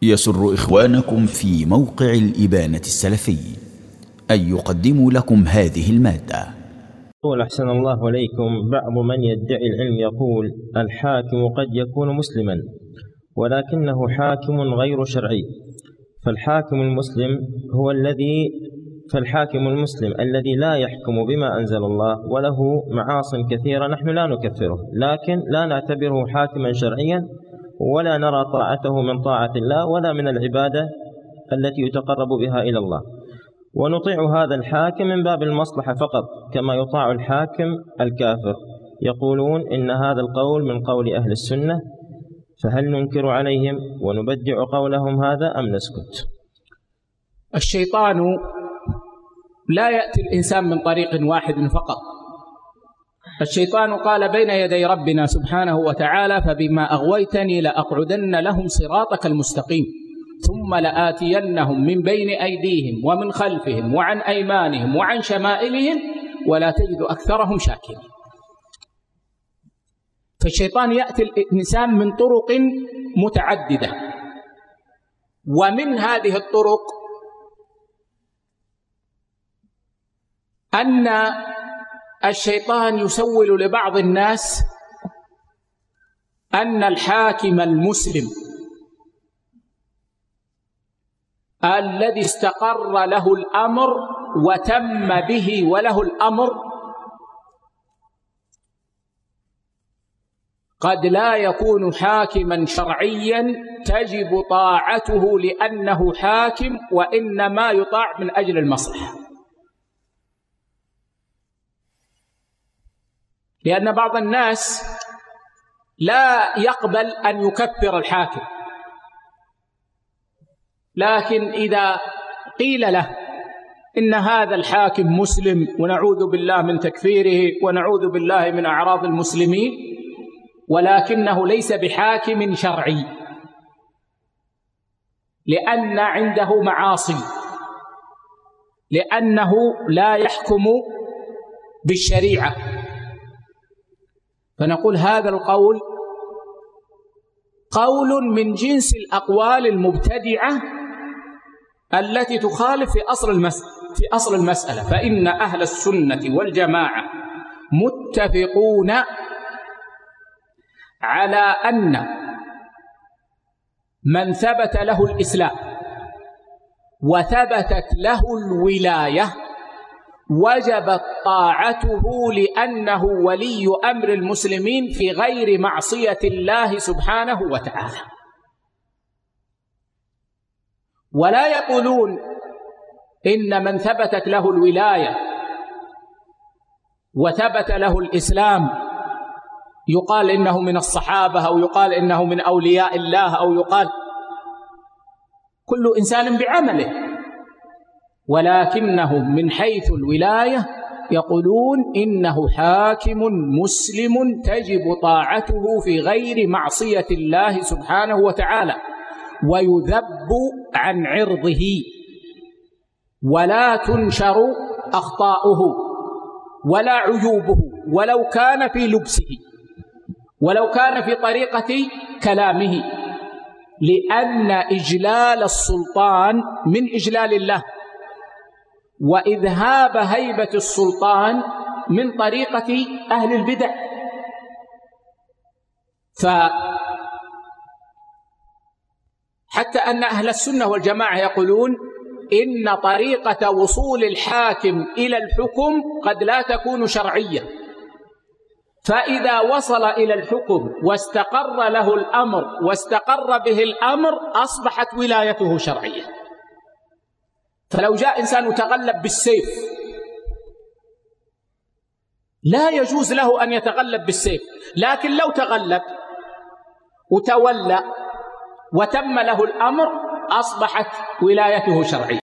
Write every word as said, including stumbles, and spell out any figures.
يسر إخوانكم في موقع الإبانة السلفي أن يقدموا لكم هذه المادة. يقول أحسن الله عليكم: بعض من يدعي العلم يقول الحاكم قد يكون مسلما ولكنه حاكم غير شرعي، فالحاكم المسلم هو الذي فالحاكم المسلم الذي لا يحكم بما أنزل الله وله معاصٍ كثيرة نحن لا نكفره، لكن لا نعتبره حاكما شرعيا ولا نرى طاعته من طاعة الله ولا من العبادة التي يتقرب بها إلى الله، ونطيع هذا الحاكم من باب المصلحة فقط كما يطاع الحاكم الكافر. يقولون إن هذا القول من قول أهل السنة، فهل ننكر عليهم ونبدع قولهم هذا أم نسكت؟ الشيطان لا يأتي الإنسان من طريق واحد فقط. الشيطان قال بين يدي ربنا سبحانه وتعالى: فبما أغويتني لأقعدن لهم صراطك المستقيم ثم لآتينهم من بين أيديهم ومن خلفهم وعن أيمانهم وعن شمائلهم ولا تجد أكثرهم شاكرين. فالشيطان يأتي الإنسان من طرق متعددة، ومن هذه الطرق أن الشيطان يسول لبعض الناس أن الحاكم المسلم الذي استقر له الأمر وتم به وله الأمر قد لا يكون حاكما شرعيا تجب طاعته لأنه حاكم، وإنما يطاع من أجل المصلحة. لأن بعض الناس لا يقبل أن يكفر الحاكم، لكن إذا قيل له إن هذا الحاكم مسلم ونعوذ بالله من تكفيره ونعوذ بالله من أعراض المسلمين، ولكنه ليس بحاكم شرعي لأن عنده معاصي، لأنه لا يحكم بالشريعة، فنقول هذا القول قول من جنس الأقوال المبتدعة التي تخالف في أصل المسألة في أصل المسألة فإن أهل السنة والجماعة متفقون على أن من ثبت له الإسلام وثبتت له الولاية وجبت طاعته لأنه ولي أمر المسلمين في غير معصية الله سبحانه وتعالى. ولا يقولون إن من ثبتت له الولاية وثبت له الإسلام يقال إنه من الصحابة أو يقال إنه من أولياء الله أو يقال كل إنسان بعمله، ولكنهم من حيث الولاية يقولون إنه حاكم مسلم تجب طاعته في غير معصية الله سبحانه وتعالى، ويذب عن عرضه ولا تنشر أخطاؤه ولا عيوبه ولو كان في لبسه ولو كان في طريقة كلامه، لأن إجلال السلطان من إجلال الله، وإذهاب هيبة السلطان من طريقة أهل البدع. فحتى أن أهل السنة والجماعة يقولون إن طريقة وصول الحاكم إلى الحكم قد لا تكون شرعية، فإذا وصل إلى الحكم واستقر له الأمر واستقر به الأمر أصبحت ولايته شرعية. فلو جاء إنسان وتغلب بالسيف لا يجوز له أن يتغلب بالسيف، لكن لو تغلب وتولى وتم له الأمر أصبحت ولايته شرعية.